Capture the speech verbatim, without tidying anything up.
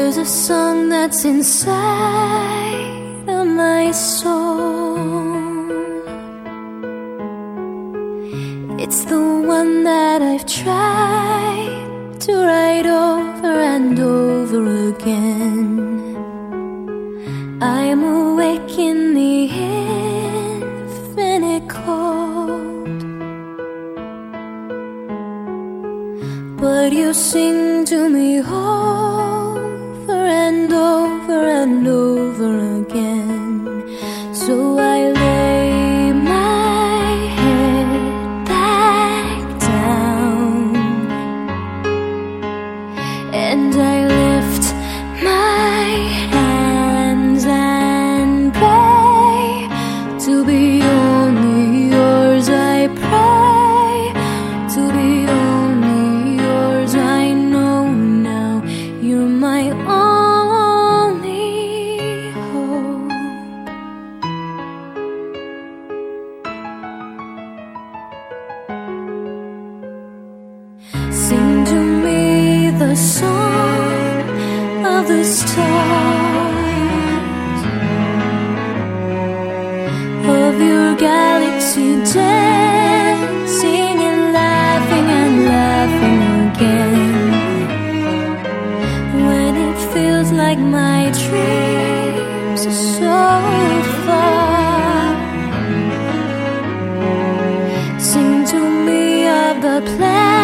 There's a song that's inside of my soul. It's the one that I've tried to write over and over again. I'm awake in the infinite cold, but you sing to me over and over and over again. So I lay my head back down and I lift my hands and pray to be only yours. I pray to be only yours. I know now you're my only hope. Sing to me the song of the stars, of your galaxy dancing and laughing and laughing again. When it feels like my dreams are so far, sing to me of the plan